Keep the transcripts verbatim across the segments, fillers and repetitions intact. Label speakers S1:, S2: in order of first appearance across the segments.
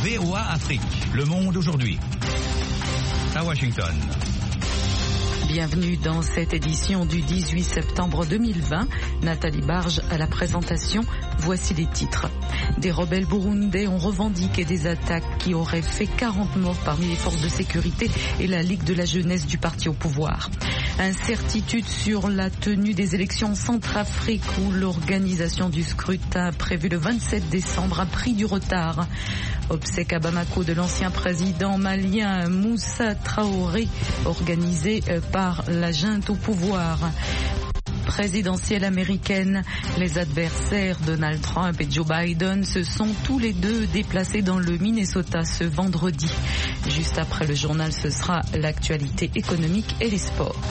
S1: V O A Afrique, Le Monde aujourd'hui. À Washington.
S2: Bienvenue dans cette édition du dix-huit septembre deux mille vingt. Nathalie Barge à la présentation. Voici les titres. Des rebelles burundais ont revendiqué des attaques qui auraient fait quarante morts parmi les forces de sécurité et la Ligue de la jeunesse du parti au pouvoir. Incertitude sur la tenue des élections en Centrafrique où l'organisation du scrutin prévu le vingt-sept décembre a pris du retard. Obsèques à Bamako de l'ancien président malien Moussa Traoré, organisé par la junte au pouvoir. Présidentielle américaine, les adversaires Donald Trump et Joe Biden se sont tous les deux déplacés dans le Minnesota ce vendredi. Juste après le journal, ce sera l'actualité économique et les sports.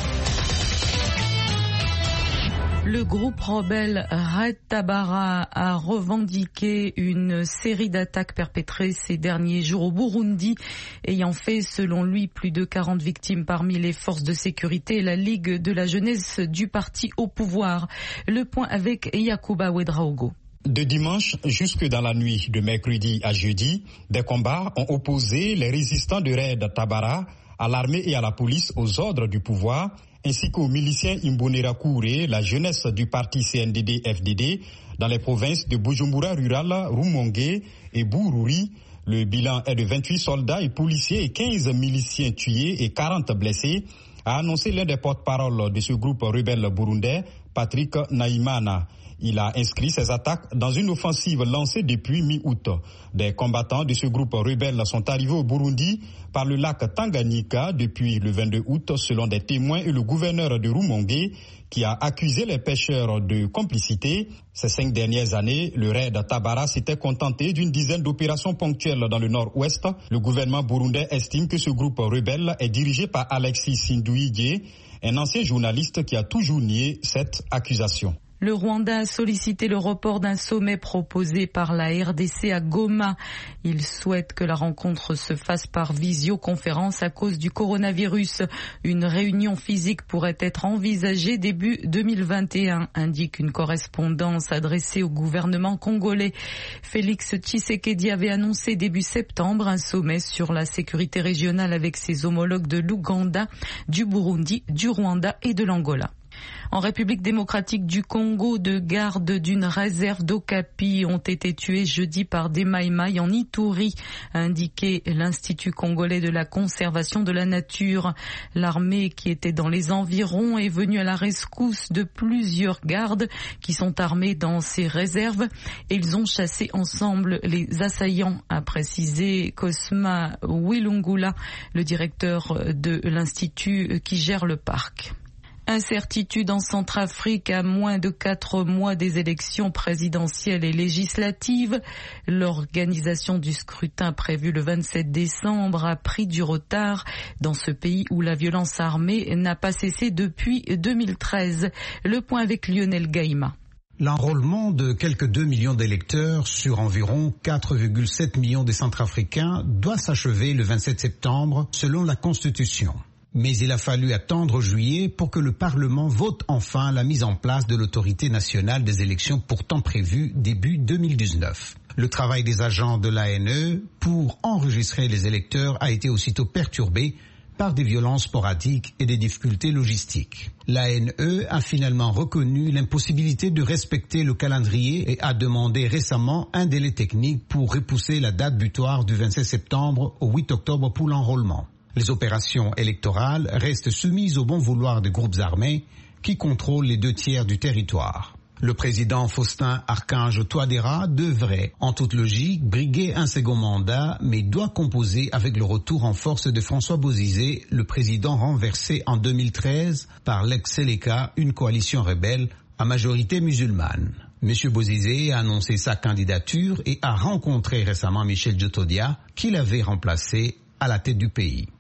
S2: Le groupe rebelle Red Tabara a revendiqué une série d'attaques perpétrées ces derniers jours au Burundi, ayant fait, selon lui, plus de quarante victimes parmi les forces de sécurité et la Ligue de la jeunesse du parti au pouvoir. Le point avec Yacouba Ouedraogo.
S3: De dimanche jusque dans la nuit de mercredi à jeudi, des combats ont opposé les résistants de Red Tabara à l'armée et à la police aux ordres du pouvoir, ainsi qu'aux miliciens Imbonerakure, la jeunesse du parti C N D D F D D, dans les provinces de Bujumbura rural, Rumongue et Bururi. Le bilan est de vingt-huit soldats et policiers et quinze miliciens tués et quarante blessés, a annoncé l'un des porte-parole de ce groupe rebelle burundais, Patrick Naimana. Il a inscrit ces attaques dans une offensive lancée depuis mi-août. Des combattants de ce groupe rebelle sont arrivés au Burundi par le lac Tanganyika depuis le vingt-deux août, selon des témoins et le gouverneur de Rumongue, qui a accusé les pêcheurs de complicité. Ces cinq dernières années, le raid Tabara s'était contenté d'une dizaine d'opérations ponctuelles dans le nord-ouest. Le gouvernement burundais estime que ce groupe rebelle est dirigé par Alexis Sinduidje, un ancien journaliste qui a toujours nié cette accusation.
S2: Le Rwanda a sollicité le report d'un sommet proposé par la R D C à Goma. Il souhaite que la rencontre se fasse par visioconférence à cause du coronavirus. Une réunion physique pourrait être envisagée début deux mille vingt et un, indique une correspondance adressée au gouvernement congolais. Félix Tshisekedi avait annoncé début septembre un sommet sur la sécurité régionale avec ses homologues de l'Ouganda, du Burundi, du Rwanda et de l'Angola. En République démocratique du Congo, deux gardes d'une réserve d'Okapi ont été tués jeudi par des Maïmaï en Ituri, a indiqué l'Institut congolais de la conservation de la nature. L'armée qui était dans les environs est venue à la rescousse de plusieurs gardes qui sont armés dans ces réserves et ils ont chassé ensemble les assaillants, a précisé Cosma Wilungula, le directeur de l'Institut qui gère le parc. Incertitude en Centrafrique à moins de quatre mois des élections présidentielles et législatives. L'organisation du scrutin prévu le vingt-sept décembre a pris du retard dans ce pays où la violence armée n'a pas cessé depuis deux mille treize. Le point avec Lionel Gaïma.
S4: L'enrôlement de quelques deux millions d'électeurs sur environ quatre virgule sept millions de Centrafricains doit s'achever le vingt-sept septembre selon la Constitution. Mais il a fallu attendre juillet pour que le Parlement vote enfin la mise en place de l'autorité nationale des élections pourtant prévue début deux mille dix-neuf. Le travail des agents de l'A N E pour enregistrer les électeurs a été aussitôt perturbé par des violences sporadiques et des difficultés logistiques. L'A N E a finalement reconnu l'impossibilité de respecter le calendrier et a demandé récemment un délai technique pour repousser la date butoir du vingt-sept septembre au huit octobre pour l'enrôlement. Les opérations électorales restent soumises au bon vouloir des groupes armés qui contrôlent les deux tiers du territoire. Le président Faustin Archange Touadéra devrait, en toute logique, briguer un second mandat, mais doit composer avec le retour en force de François Bozizé, le président renversé en deux mille treize par l'ex-Séléka, une coalition rebelle à majorité musulmane. M. Bozizé a annoncé sa candidature et a rencontré récemment Michel Djotodia, qui l'avait remplacé à la tête du pays.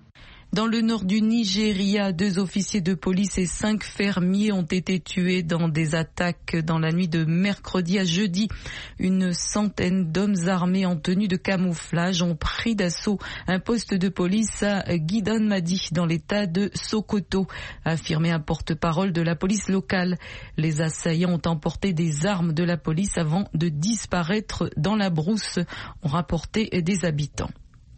S2: Dans le nord du Nigeria, deux officiers de police et cinq fermiers ont été tués dans des attaques dans la nuit de mercredi à jeudi. Une centaine d'hommes armés en tenue de camouflage ont pris d'assaut un poste de police à Gidan-Madi dans l'état de Sokoto, a affirmé un porte-parole de la police locale. Les assaillants ont emporté des armes de la police avant de disparaître dans la brousse, ont rapporté des habitants.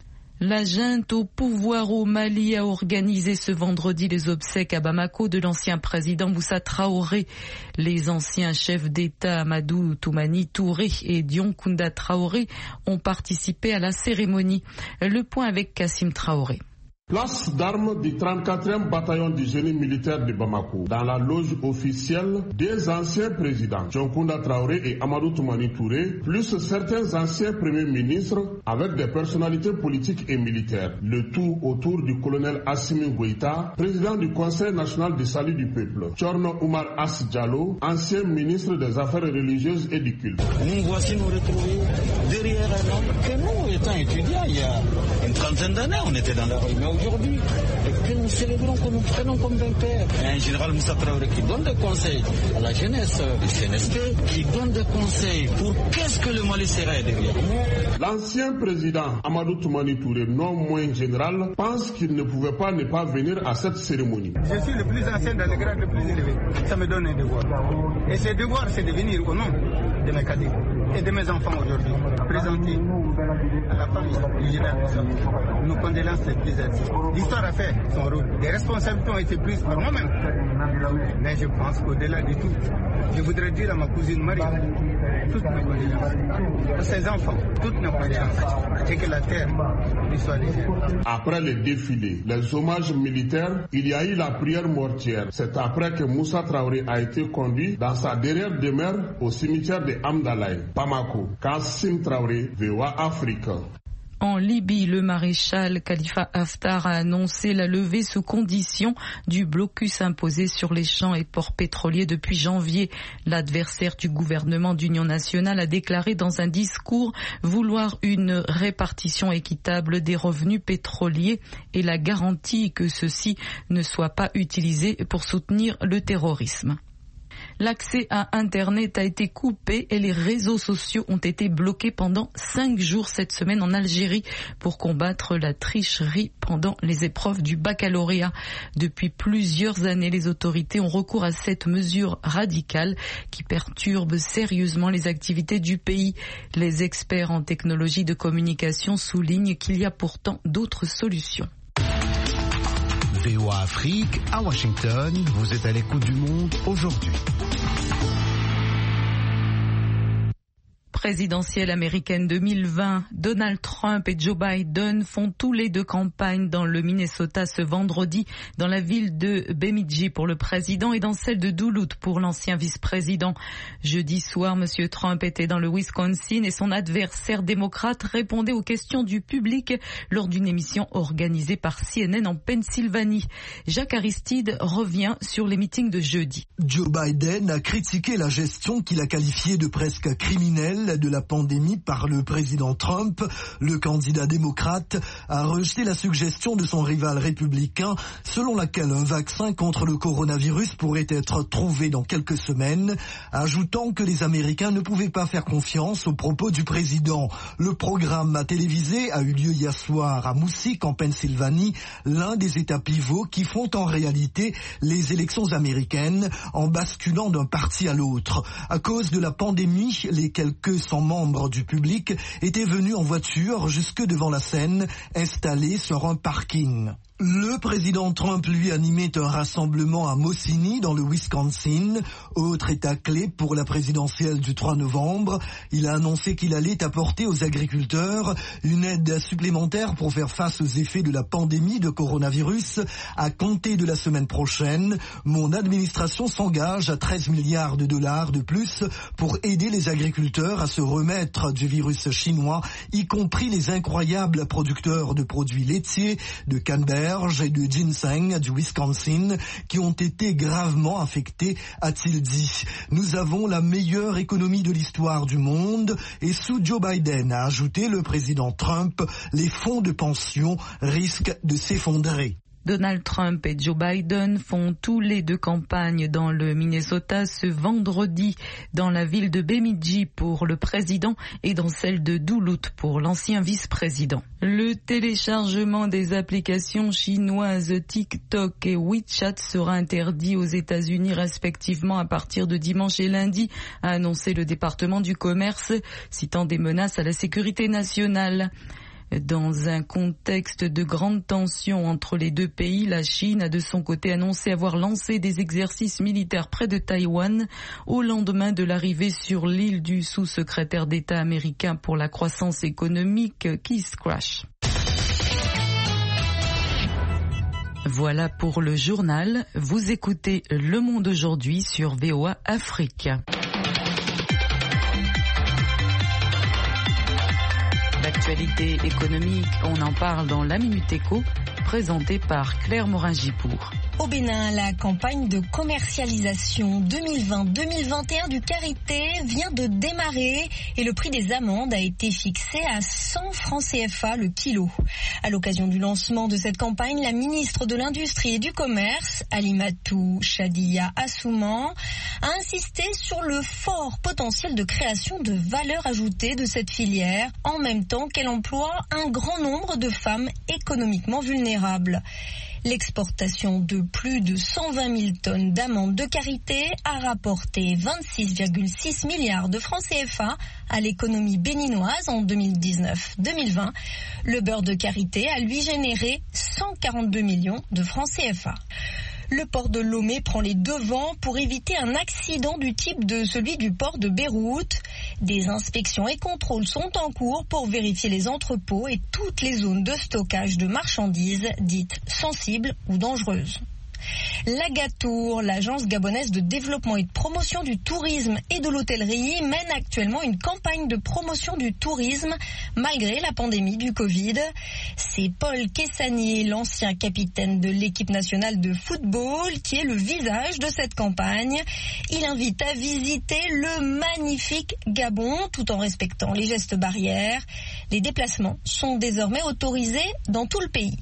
S2: La junte au pouvoir au Mali a organisé ce vendredi les obsèques à Bamako de l'ancien président Moussa Traoré. Les anciens chefs d'État Amadou Toumani Touré et Dion Kounda Traoré ont participé à la cérémonie. Le point avec Kassim Traoré.
S5: Place d'armes du trente-quatrième bataillon du génie militaire de Bamako. Dans la loge officielle, des anciens présidents, Dion Kounda Traoré et Amadou Toumani Touré, plus certains anciens premiers ministres avec des personnalités politiques et militaires. Le tout autour du colonel Assimi Goïta, président du Conseil national du salut du peuple. Tchorno Oumar As Diallo, ancien ministre des Affaires religieuses et du culte.
S6: Nous voici nous retrouver derrière un homme que nous, étant étudiants, il y a une trentaine d'années, on était dans la rue. Mais aujourd'hui, et que nous célébrons, que nous prenons comme vainqueur. Un général Moussa Traoré qui donne des conseils à la jeunesse du C N S P, qui donne des conseils pour qu'est-ce que le Mali serait derrière nous.
S5: L'ancien président Amadou Toumani Touré, non moins général, pense qu'il ne pouvait pas ne pas venir à cette cérémonie.
S7: Je suis le plus ancien dans le grade le plus élevé. Ça me donne un devoir. Et ce devoir, c'est de venir au nom de mes cadets et de mes enfants aujourd'hui, présenter à la famille du général Moussa nos condoléances les plus intimes. L'histoire a fait son rôle. Les responsabilités ont été prises par moi-même. Mais je pense qu'au-delà de tout, je voudrais dire à ma cousine Marie, toutes mes condoléances, à ses enfants, toutes mes condoléances, et que la terre lui soit légère.
S5: Après le défilé, les hommages militaires, il y a eu la prière mortuaire. C'est après que Moussa Traoré a été conduit dans sa dernière demeure au cimetière de Amdalaï, Bamako. Kassim Traoré, V O A Afrique.
S2: En Libye, le maréchal Khalifa Haftar a annoncé la levée sous condition du blocus imposé sur les champs et ports pétroliers depuis janvier. L'adversaire du gouvernement d'union nationale a déclaré dans un discours vouloir une répartition équitable des revenus pétroliers et la garantie que ceux-ci ne soient pas utilisés pour soutenir le terrorisme. L'accès à Internet a été coupé et les réseaux sociaux ont été bloqués pendant cinq jours cette semaine en Algérie pour combattre la tricherie pendant les épreuves du baccalauréat. Depuis plusieurs années, les autorités ont recours à cette mesure radicale qui perturbe sérieusement les activités du pays. Les experts en technologie de communication soulignent qu'il y a pourtant d'autres solutions.
S8: V O A Afrique, à Washington, vous êtes à l'écoute du monde aujourd'hui.
S2: Présidentielle américaine deux mille vingt, Donald Trump et Joe Biden font tous les deux campagne dans le Minnesota ce vendredi, dans la ville de Bemidji pour le président et dans celle de Duluth pour l'ancien vice-président. Jeudi soir, M. Trump était dans le Wisconsin et son adversaire démocrate répondait aux questions du public lors d'une émission organisée par C N N en Pennsylvanie. Jacques Aristide revient sur les meetings de jeudi.
S9: Joe Biden a critiqué la gestion qu'il a qualifiée de presque criminelle de la pandémie par le président Trump. Le candidat démocrate a rejeté la suggestion de son rival républicain selon laquelle un vaccin contre le coronavirus pourrait être trouvé dans quelques semaines, ajoutant que les Américains ne pouvaient pas faire confiance aux propos du président. Le programme télévisé a eu lieu hier soir à Moosic en Pennsylvanie, l'un des États pivots qui font en réalité les élections américaines en basculant d'un parti à l'autre. À cause de la pandémie, les quelques cent membres du public étaient venus en voiture jusque devant la scène, installés sur un parking. Le président Trump, lui, animait un rassemblement à Mosini, dans le Wisconsin, autre état clé pour la présidentielle du trois novembre. Il a annoncé qu'il allait apporter aux agriculteurs une aide supplémentaire pour faire face aux effets de la pandémie de coronavirus à compter de la semaine prochaine. Mon administration s'engage à treize milliards de dollars de plus pour aider les agriculteurs à se remettre du virus chinois, y compris les incroyables producteurs de produits laitiers, de Canberra, d'asperges et de ginseng du Wisconsin qui ont été gravement affectés, a-t-il dit. Nous avons la meilleure économie de l'histoire du monde et sous Joe Biden, a ajouté le président Trump, les fonds de pension risquent de s'effondrer.
S2: Donald Trump et Joe Biden font tous les deux campagne dans le Minnesota ce vendredi, dans la ville de Bemidji pour le président et dans celle de Duluth pour l'ancien vice-président. Le téléchargement des applications chinoises TikTok et WeChat sera interdit aux États-Unis respectivement à partir de dimanche et lundi, a annoncé le département du commerce, citant des menaces à la sécurité nationale. Dans un contexte de grande tension entre les deux pays, la Chine a de son côté annoncé avoir lancé des exercices militaires près de Taïwan au lendemain de l'arrivée sur l'île du sous-secrétaire d'État américain pour la croissance économique, Keith Krach. Voilà pour le journal. Vous écoutez Le Monde aujourd'hui sur V O A Afrique. L'actualité économique, on en parle dans la Minute Éco, présentée par Claire Morin-Gipour.
S10: Au Bénin, la campagne de commercialisation deux mille vingt deux mille vingt et un du Karité vient de démarrer et le prix des amandes a été fixé à cent francs C F A le kilo. À l'occasion du lancement de cette campagne, la ministre de l'Industrie et du Commerce, Alimatou Chadiya Assouman, a insisté sur le fort potentiel de création de valeur ajoutée de cette filière, en même temps qu'elle emploie un grand nombre de femmes économiquement vulnérables. L'exportation de plus de cent vingt mille tonnes d'amandes de Karité a rapporté vingt-six virgule six milliards de francs C F A à l'économie béninoise en deux mille dix-neuf deux mille vingt. Le beurre de Karité a lui généré cent quarante-deux millions de francs C F A. Le port de Lomé prend les devants pour éviter un accident du type de celui du port de Beyrouth. Des inspections et contrôles sont en cours pour vérifier les entrepôts et toutes les zones de stockage de marchandises dites sensibles ou dangereuses. L'Agatour, l'agence gabonaise de développement et de promotion du tourisme et de l'hôtellerie, mène actuellement une campagne de promotion du tourisme malgré la pandémie du Covid. C'est Paul Kessanier, l'ancien capitaine de l'équipe nationale de football, qui est le visage de cette campagne. Il invite à visiter le magnifique Gabon tout en respectant les gestes barrières. Les déplacements sont désormais autorisés dans tout le pays.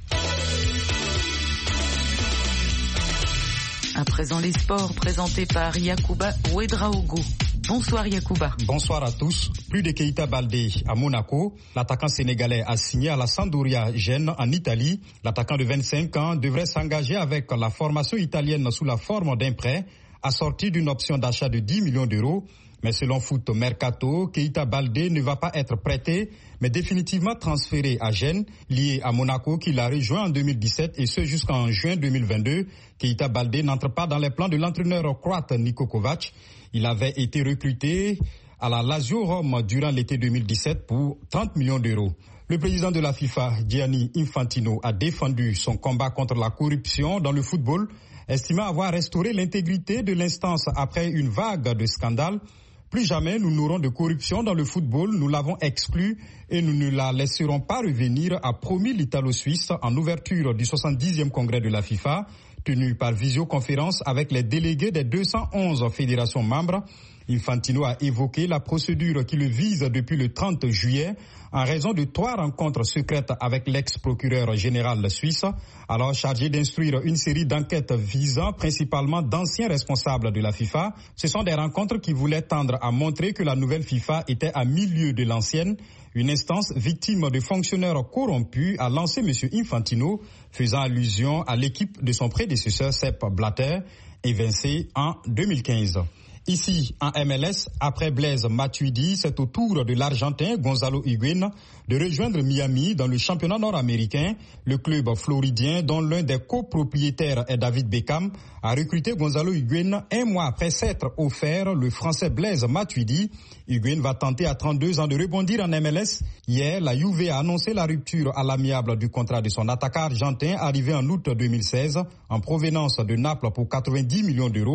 S2: À présent, les sports présentés par Yacouba Ouedraogo. Bonsoir Yacouba.
S3: Bonsoir à tous. Plus de Keita Baldé à Monaco. L'attaquant sénégalais a signé à la Sampdoria Gênes en Italie. L'attaquant de vingt-cinq ans devrait s'engager avec la formation italienne sous la forme d'un prêt assorti d'une option d'achat de dix millions d'euros. Mais selon Foot Mercato, Keita Baldé ne va pas être prêté, mais définitivement transféré à Gênes, lié à Monaco, qui l'a rejoint en deux mille dix-sept et ce jusqu'en juin deux mille vingt-deux. Keita Baldé n'entre pas dans les plans de l'entraîneur croate Niko Kovac. Il avait été recruté à la Lazio Rome durant l'été deux mille dix-sept pour trente millions d'euros. Le président de la FIFA, Gianni Infantino, a défendu son combat contre la corruption dans le football, estimant avoir restauré l'intégrité de l'instance après une vague de scandales. Plus jamais nous n'aurons de corruption dans le football, nous l'avons exclu et nous ne la laisserons pas revenir, a promis l'Italo-Suisse en ouverture du soixante-dixième congrès de la FIFA, tenu par visioconférence avec les délégués des deux cent onze fédérations membres. Infantino a évoqué la procédure qui le vise depuis le trente juillet en raison de trois rencontres secrètes avec l'ex-procureur général suisse, alors chargé d'instruire une série d'enquêtes visant principalement d'anciens responsables de la FIFA. Ce sont des rencontres qui voulaient tendre à montrer que la nouvelle FIFA était à milieu de l'ancienne. Une instance victime de fonctionnaires corrompus a lancé M. Infantino, faisant allusion à l'équipe de son prédécesseur Sepp Blatter, évincé en deux mille quinze. Ici, en M L S, après Blaise Matuidi, c'est au tour de l'Argentin Gonzalo Higuaín de rejoindre Miami dans le championnat nord-américain. Le club floridien, dont l'un des copropriétaires est David Beckham, a recruté Gonzalo Higuaín un mois après s'être offert le Français Blaise Matuidi. Higuaín va tenter à trente-deux ans de rebondir en M L S. Hier, la Juve a annoncé la rupture à l'amiable du contrat de son attaquant argentin arrivé en août deux mille seize en provenance de Naples pour quatre-vingt-dix millions d'euros.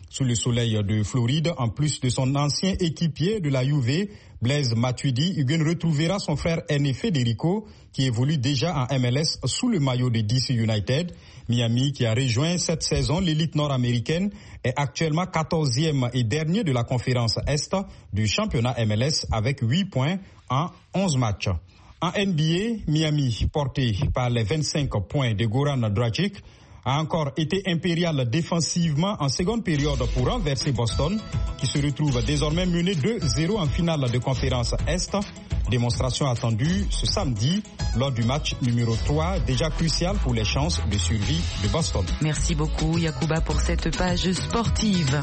S3: sous le soleil de Floride. En plus de son ancien équipier de la Juve, Blaise Matuidi, Huguen retrouvera son frère aîné Federico, qui évolue déjà en M L S sous le maillot de D C United. Miami, qui a rejoint cette saison l'élite nord-américaine, est actuellement quatorzième et dernier de la conférence Est du championnat M L S avec huit points en onze matchs. En N B A, Miami, porté par les vingt-cinq points de Goran Dragic, a encore été impérial défensivement en seconde période pour renverser Boston, qui se retrouve désormais mené deux zéro en finale de conférence Est. Démonstration attendue ce samedi lors du match numéro trois, déjà crucial pour les chances de survie de Boston.
S2: Merci beaucoup Yacouba pour cette page sportive.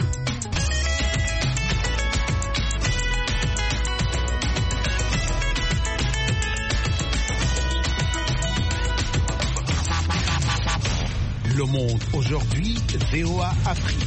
S8: Le Monde aujourd'hui, V O A Afrique.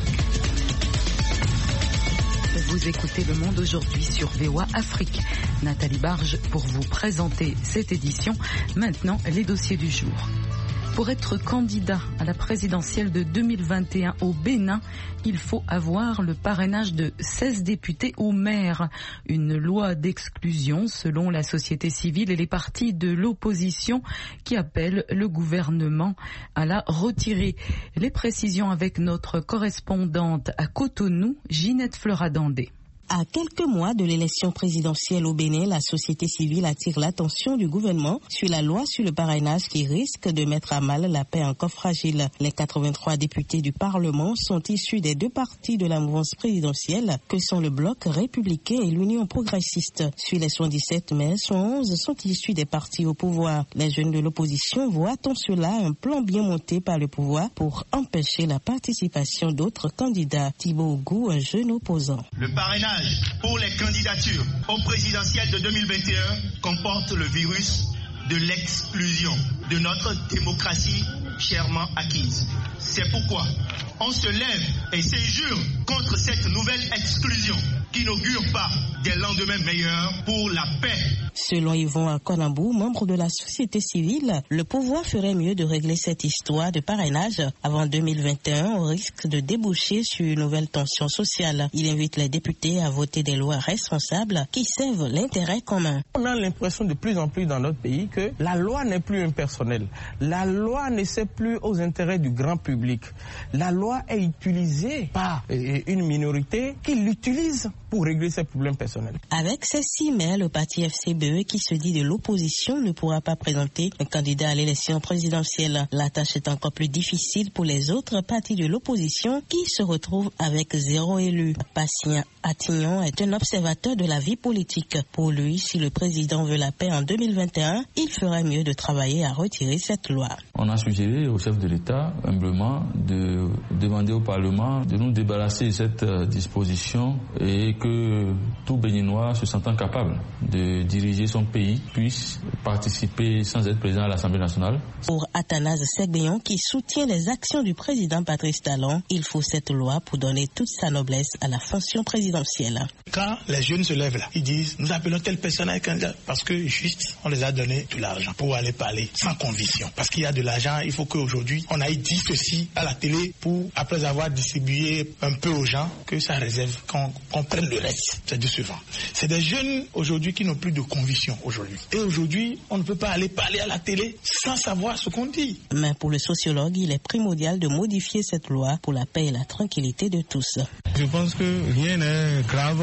S2: Vous écoutez Le Monde aujourd'hui sur V O A Afrique. Nathalie Barge pour vous présenter cette édition. Maintenant, les dossiers du jour. Pour être candidat à la présidentielle de deux mille vingt et un au Bénin, il faut avoir le parrainage de seize députés au maire. Une loi d'exclusion selon la société civile et les partis de l'opposition qui appellent le gouvernement à la retirer. Les précisions avec notre correspondante à Cotonou, Ginette Fleuradandé.
S11: À quelques mois de l'élection présidentielle au Bénin, la société civile attire l'attention du gouvernement sur la loi sur le parrainage qui risque de mettre à mal la paix encore fragile. Les quatre-vingt-trois députés du Parlement sont issus des deux partis de la mouvance présidentielle que sont le Bloc républicain et l'Union progressiste. Sur les soixante-dix-sept maires, onze sont issus des partis au pouvoir. Les jeunes de l'opposition voient en cela un plan bien monté par le pouvoir pour empêcher la participation d'autres candidats. Thibaut Ougou, un jeune opposant.
S12: Le parrainage pour les candidatures au présidentiel de deux mille vingt et un comporte le virus de l'exclusion de notre démocratie chèrement acquise. C'est pourquoi on se lève et s'injure contre cette nouvelle exclusion qui n'augure pas des lendemains meilleurs pour la paix.
S11: Selon Yvon Konambou, membre de la société civile, le pouvoir ferait mieux de régler cette histoire de parrainage avant deux mille vingt et un au risque de déboucher sur une nouvelle tension sociale. Il invite les députés à voter des lois responsables qui servent l'intérêt commun.
S13: On a l'impression de plus en plus dans notre pays que la loi n'est plus impersonnelle. La loi ne sert plus aux intérêts du grand public. La loi est utilisée par une minorité qui l'utilise pour régler ses problèmes personnels.
S11: Avec ces six maires, le parti F C B E, qui se dit de l'opposition, ne pourra pas présenter un candidat à l'élection présidentielle. La tâche est encore plus difficile pour les autres partis de l'opposition qui se retrouvent avec zéro élu. Patient Attignon est un observateur de la vie politique. Pour lui, si le président veut la paix en deux mille vingt et un, il ferait mieux de travailler à retirer cette loi.
S14: On a suggéré au chef de l'État, humblement, de demander au Parlement de nous débarrasser de cette disposition et que tout Béninois se sentant capable de diriger son pays puisse participer sans être président à l'Assemblée nationale.
S11: Pour Athanase Segbeyon, qui soutient les actions du président Patrice Talon, il faut cette loi pour donner toute sa noblesse à la fonction présidentielle.
S15: Quand les jeunes se lèvent là, ils disent nous appelons telle personne à être candidat parce que juste on les a donné tout l'argent pour aller parler sans conviction. Parce qu'il y a de l'argent, il faut qu'aujourd'hui on aille dire ceci à la télé pour, après avoir distribué un peu aux gens, que ça réserve, qu'on, qu'on prenne le reste. C'est décevant. C'est des jeunes aujourd'hui qui n'ont plus de conviction aujourd'hui. Et aujourd'hui, on ne peut pas aller parler à la télé sans savoir ce qu'on dit.
S11: Mais pour le sociologue, il est primordial de modifier cette loi pour la paix et la tranquillité de tous.
S16: Je pense que rien n'est grave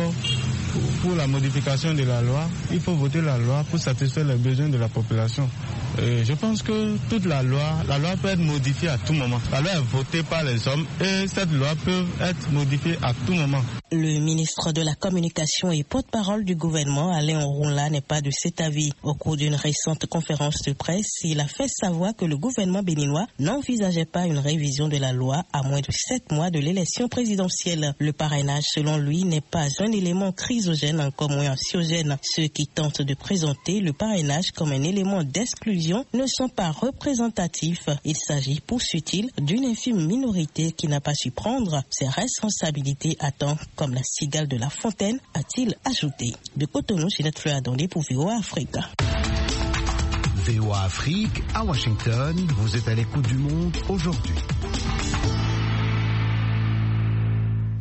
S16: pour la modification de la loi. Il faut voter la loi pour satisfaire les besoins de la population. Et je pense que toute la loi, la loi peut être modifiée à tout moment. La loi est votée par les hommes et cette loi peut être modifiée à tout moment.
S11: Le ministre de la Communication et porte-parole du gouvernement, Alain Ronla, n'est pas de cet avis. Au cours d'une récente conférence de presse, il a fait savoir que le gouvernement béninois n'envisageait pas une révision de la loi à moins de sept mois de l'élection présidentielle. Le parrainage, selon lui, n'est pas un élément chrysogène, encore moins anxiogène. Ceux qui tentent de présenter le parrainage comme un élément d'exclusion ne sont pas représentatifs. Il s'agit, poursuit-il, d'une infime minorité qui n'a pas su prendre ses responsabilités à temps, comme la cigale de La Fontaine, a-t-il ajouté. De Cotonou, Ginette Fleuradandé pour V O A Afrique.
S8: V O A Afrique, à Washington, vous êtes à l'écoute du monde aujourd'hui.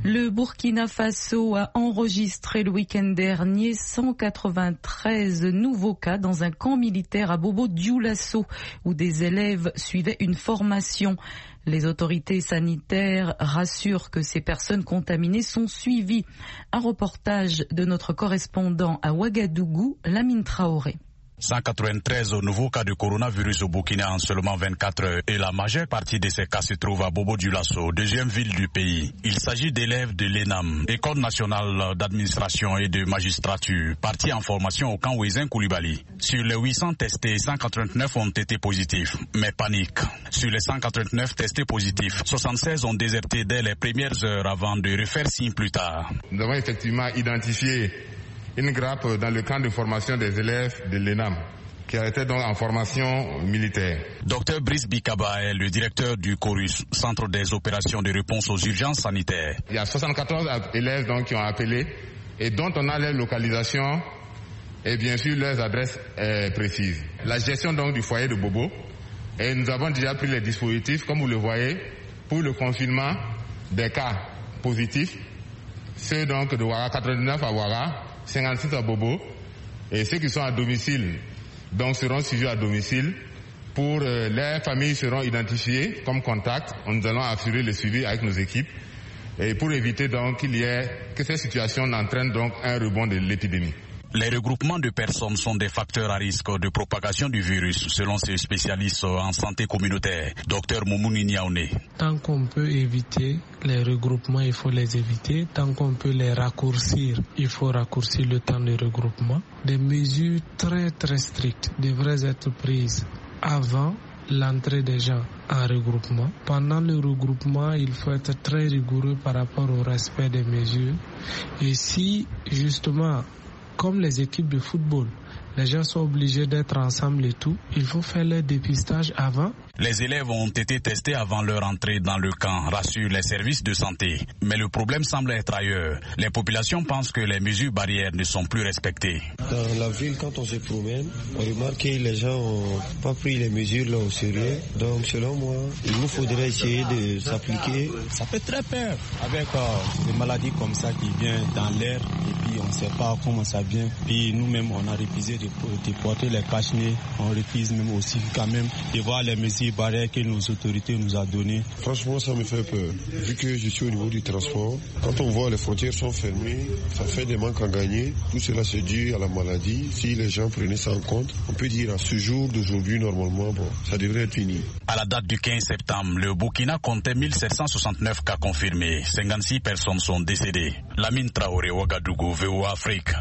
S2: Le Burkina Faso a enregistré le week-end dernier cent quatre-vingt-treize nouveaux cas dans un camp militaire à Bobo-Dioulasso où des élèves suivaient une formation. Les autorités sanitaires rassurent que ces personnes contaminées sont suivies. Un reportage de notre correspondant à Ouagadougou, Lamine Traoré.
S17: cent quatre-vingt-treize nouveaux cas de coronavirus au Burkina en seulement vingt-quatre heures et la majeure partie de ces cas se trouve à Bobo-Dioulasso, deuxième ville du pays. Il s'agit d'élèves de l'E N A M, École nationale d'administration et de magistrature, partis en formation au camp Ouézin Koulibaly. Sur les huit cents testés, cent quatre-vingt-neuf ont été positifs, mais panique. Sur les cent quatre-vingt-neuf testés positifs, soixante-seize ont déserté dès les premières heures avant de refaire signe plus tard.
S18: Nous avons effectivement identifié une grappe dans le camp de formation des élèves de l'E N A M, qui a été donc en formation militaire.
S17: Docteur Brice Bikaba est le directeur du CORUS, Centre des opérations de réponse aux urgences sanitaires.
S18: Il y a soixante-quatorze élèves donc qui ont appelé et dont on a les localisations et bien sûr leurs adresses euh, précises. La gestion donc du foyer de Bobo, et nous avons déjà pris les dispositifs, comme vous le voyez, pour le confinement des cas positifs, ceux donc de Ouaga, quatre-vingt-neuf à Ouaga, cinquante-six à Bobo, et ceux qui sont à domicile donc seront suivis à domicile. Pour euh, les familles seront identifiées comme contacts. Nous allons assurer le suivi avec nos équipes et pour éviter donc qu'il y ait que ces situations n'entraînent donc un rebond de l'épidémie.
S17: Les regroupements de personnes sont des facteurs à risque de propagation du virus, selon ces spécialistes en santé communautaire. Docteur Moumouni Niaoune.
S19: Tant qu'on peut éviter les regroupements, il faut les éviter. Tant qu'on peut les raccourcir, il faut raccourcir le temps de regroupement. Des mesures très très strictes devraient être prises avant l'entrée des gens en regroupement. Pendant le regroupement, il faut être très rigoureux par rapport au respect des mesures. Et si justement, comme les équipes de football, les gens sont obligés d'être ensemble et tout, il faut faire le dépistage avant.
S17: Les élèves ont été testés avant leur entrée dans le camp, rassurent les services de santé. Mais le problème semble être ailleurs. Les populations pensent que les mesures barrières ne sont plus respectées.
S20: Dans la ville, quand on se promène, on remarque que les gens n'ont pas pris les mesures là au sérieux. Donc selon moi, il nous faudrait essayer de s'appliquer.
S21: Ça fait très peur avec euh, des maladies comme ça qui viennent dans l'air et puis on ne sait pas comment ça vient. Puis nous-mêmes, on a refusé de, de porter les cache-nez. On refuse même aussi quand même de voir les mesures barrières que nos autorités nous ont données.
S22: Franchement, ça me fait peur. Vu que je suis au niveau du transport, quand on voit les frontières sont fermées, ça fait des manques à gagner. Tout cela se dû à la maladie. Si les gens prenaient ça en compte, on peut dire à ce jour d'aujourd'hui, normalement, bon, ça devrait être fini.
S17: À la date du quinze septembre, le Burkina comptait mille sept cent soixante-neuf cas confirmés. cinquante-six personnes sont décédées. Lamine Traoré, Ouagadougou, V O A Afrique.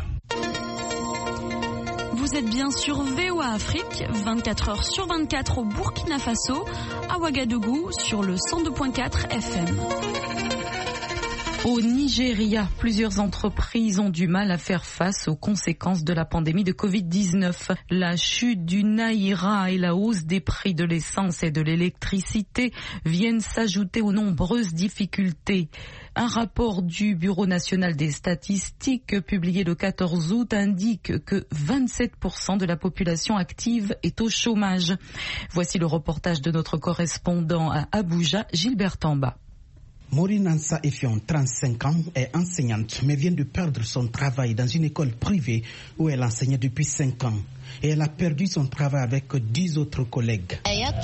S23: Vous êtes bien sur V O A Afrique, vingt-quatre heures sur vingt-quatre au Burkina Faso, à Ouagadougou sur le cent deux virgule quatre F M.
S2: Au Nigeria, plusieurs entreprises ont du mal à faire face aux conséquences de la pandémie de covid dix-neuf. La chute du Naira et la hausse des prix de l'essence et de l'électricité viennent s'ajouter aux nombreuses difficultés. Un rapport du Bureau national des statistiques publié le quatorze août indique que vingt-sept pour cent de la population active est au chômage. Voici le reportage de notre correspondant à Abuja, Gilbert Tamba.
S24: Maureen Ansa Efion, trente-cinq ans, est enseignante mais vient de perdre son travail dans une école privée où elle enseignait depuis cinq ans. Et elle a perdu son travail avec dix autres collègues.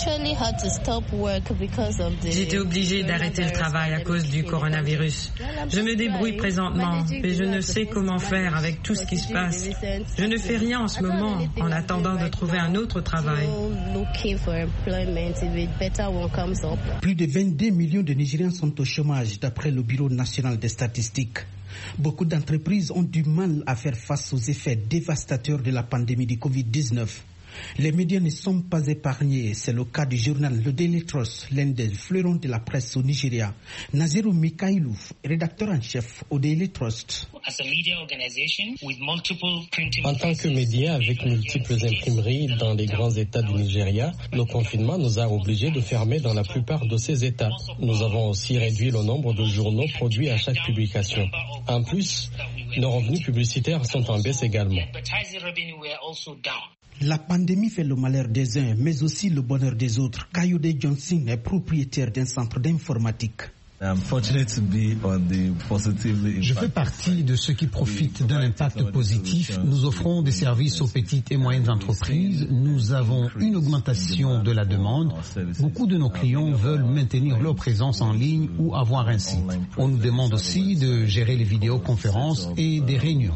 S25: J'étais obligée d'arrêter le travail à cause du coronavirus. Je me débrouille présentement, mais je ne sais comment faire avec tout ce qui se passe. Je ne fais rien en ce moment en attendant de trouver un autre travail.
S24: Plus de vingt-deux millions de Nigériens sont au chômage d'après le Bureau national des statistiques. Beaucoup d'entreprises ont du mal à faire face aux effets dévastateurs de la pandémie du covid dix-neuf. Les médias ne sont pas épargnés. C'est le cas du journal Le Daily Trust, l'un des fleurons de la presse au Nigeria. Naziru Mikailou, rédacteur en chef au Daily Trust.
S26: En tant que média avec multiples imprimeries dans les grands États du Nigeria, le confinement nous a obligés de fermer dans la plupart de ces États. Nous avons aussi réduit le nombre de journaux produits à chaque publication. En plus, nos revenus publicitaires sont en baisse également.
S24: La pandémie fait le malheur des uns, mais aussi le bonheur des autres. Kayode Johnson est propriétaire d'un centre d'informatique.
S1: Je fais partie de ceux qui profitent d'un impact positif. Nous offrons des services aux petites et moyennes entreprises. Nous avons une augmentation de la demande. Beaucoup de nos clients veulent maintenir leur présence en ligne ou avoir un site. On nous demande aussi de gérer les vidéoconférences et des réunions.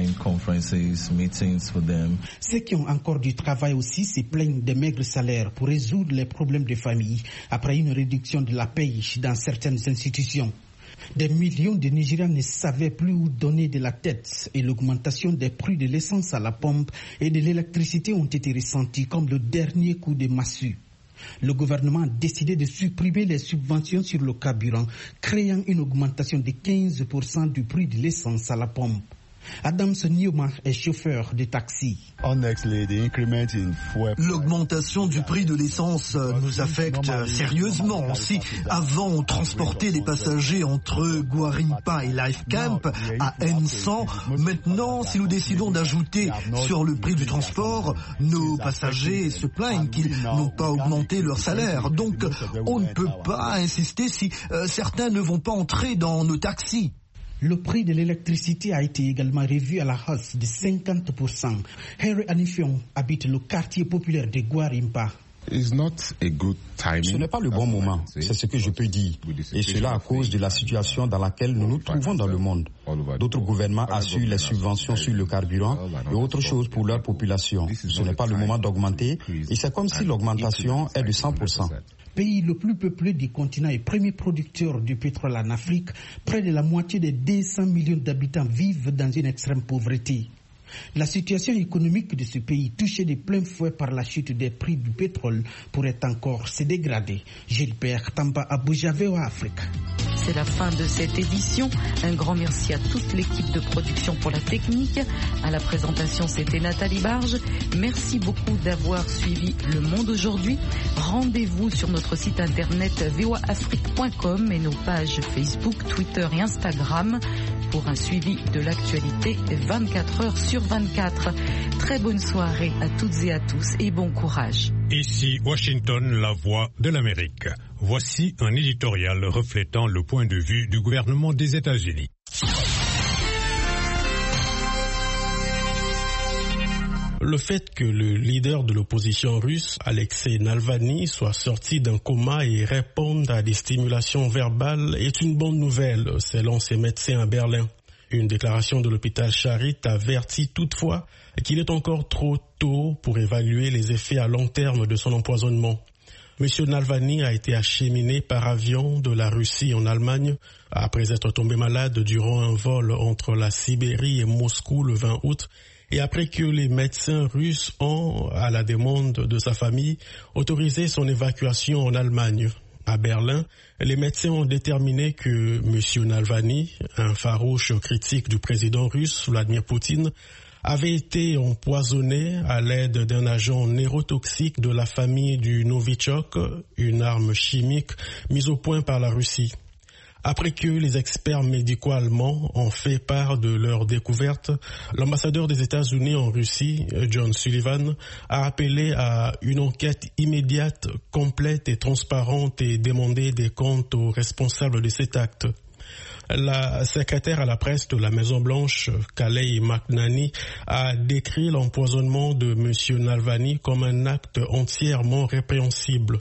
S24: Ceux qui ont encore du travail aussi se plaignent des maigres salaires pour résoudre les problèmes de famille après une réduction de la paye dans certaines institutions. Des millions de Nigérians ne savaient plus où donner de la tête et l'augmentation des prix de l'essence à la pompe et de l'électricité ont été ressentis comme le dernier coup de massue. Le gouvernement a décidé de supprimer les subventions sur le carburant, créant une augmentation de quinze pour cent du prix de l'essence à la pompe. Adams Newman est chauffeur de taxi.
S4: L'augmentation du prix de l'essence nous affecte sérieusement. Si avant on transportait les passagers entre Guarimpa et Life Camp à N cent, maintenant si nous décidons d'ajouter sur le prix du transport, nos passagers se plaignent qu'ils n'ont pas augmenté leur salaire. Donc on ne peut pas insister si euh, certains ne vont pas entrer dans nos taxis.
S24: Le prix de l'électricité a été également revu à la hausse de cinquante pour cent. Harry Anifion habite le quartier populaire de Guarimpa.
S3: Ce n'est pas le bon moment, c'est ce que je peux dire. Et cela à cause de la situation dans laquelle nous nous trouvons dans le monde. D'autres gouvernements assurent les subventions sur le carburant et autre chose pour leur population. Ce n'est pas le moment d'augmenter et c'est comme si l'augmentation est de cent pour cent.
S24: Pays le plus peuplé du continent et premier producteur de pétrole en Afrique, près de la moitié des deux cents millions d'habitants vivent dans une extrême pauvreté. La situation économique de ce pays, touché de plein fouet par la chute des prix du pétrole, pourrait encore se dégrader. Gilbert Tamba, Abuja, V O A Afrique.
S2: C'est la fin de cette édition. Un grand merci à toute l'équipe de production pour la technique. À la présentation, c'était Nathalie Barge. Merci beaucoup d'avoir suivi Le Monde aujourd'hui. Rendez-vous sur notre site internet v o a afrique point com et nos pages Facebook, Twitter et Instagram pour un suivi de l'actualité vingt-quatre heures sur vingt-quatre. Très bonne soirée à toutes et à tous et bon courage.
S5: Ici Washington, la voix de l'Amérique. Voici un éditorial reflétant le point de vue du gouvernement des États-Unis.
S26: Le fait que le leader de l'opposition russe, Alexei Navalny, soit sorti d'un coma et réponde à des stimulations verbales est une bonne nouvelle, selon ses médecins à Berlin. Une déclaration de l'hôpital Charit avertit toutefois qu'il est encore trop tôt pour évaluer les effets à long terme de son empoisonnement. Monsieur Navalny a été acheminé par avion de la Russie en Allemagne après être tombé malade durant un vol entre la Sibérie et Moscou le vingt août et après que les médecins russes ont, à la demande de sa famille, autorisé son évacuation en Allemagne. À Berlin, les médecins ont déterminé que M. Navalny, un farouche critique du président russe Vladimir Poutine, avait été empoisonné à l'aide d'un agent neurotoxique de la famille du Novichok, une arme chimique mise au point par la Russie. Après que les experts médicaux allemands ont fait part de leur découverte, l'ambassadeur des États-Unis en Russie, John Sullivan, a appelé à une enquête immédiate, complète et transparente et demandé des comptes aux responsables de cet acte. La secrétaire à la presse de la Maison-Blanche, Khaled McEnany, a décrit l'empoisonnement de M. Navalny comme un acte entièrement répréhensible.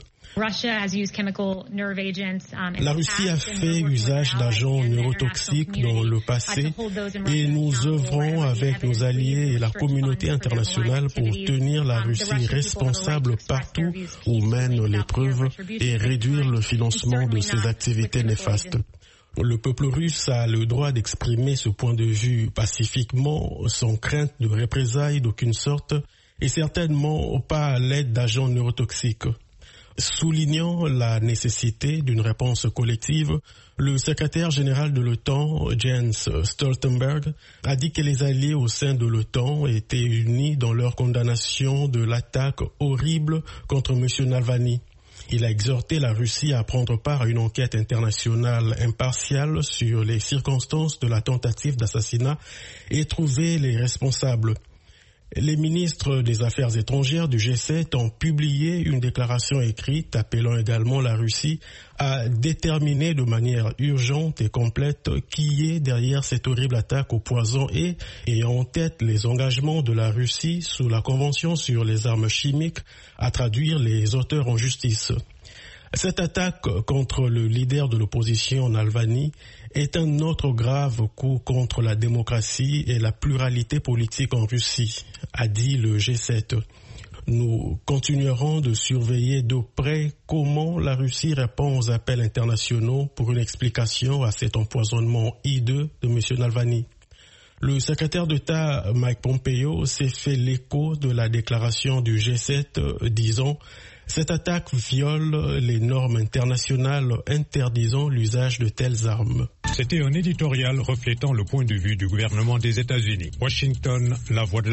S26: La Russie a fait usage d'agents neurotoxiques dans le passé et nous œuvrons avec nos alliés et la communauté internationale pour tenir la Russie responsable partout où mènent les preuves et réduire le financement de ces activités néfastes. Le peuple russe a le droit d'exprimer ce point de vue pacifiquement, sans crainte de représailles d'aucune sorte et certainement pas à l'aide d'agents neurotoxiques. Soulignant la nécessité d'une réponse collective, le secrétaire général de l'OTAN, Jens Stoltenberg, a dit que les alliés au sein de l'OTAN étaient unis dans leur condamnation de l'attaque horrible contre M. Navalny. Il a exhorté la Russie à prendre part à une enquête internationale impartiale sur les circonstances de la tentative d'assassinat et trouver les responsables.
S6: Les ministres des Affaires étrangères du G sept ont publié une déclaration écrite appelant également la Russie à déterminer de manière urgente et complète qui est derrière cette horrible attaque au poison et ayant en tête les engagements de la Russie sous la Convention sur les armes chimiques à traduire les auteurs en justice. Cette attaque contre le leader de l'opposition, Navalny, est un autre grave coup contre la démocratie et la pluralité politique en Russie, a dit le G sept. Nous continuerons de surveiller de près comment la Russie répond aux appels internationaux pour une explication à cet empoisonnement hideux de M. Navalny. Le secrétaire d'État Mike Pompeo s'est fait l'écho de la déclaration du G sept disant « Cette attaque viole les normes internationales interdisant l'usage de telles armes ».
S5: C'était un éditorial reflétant le point de vue du gouvernement des États-Unis. Washington, La Voix de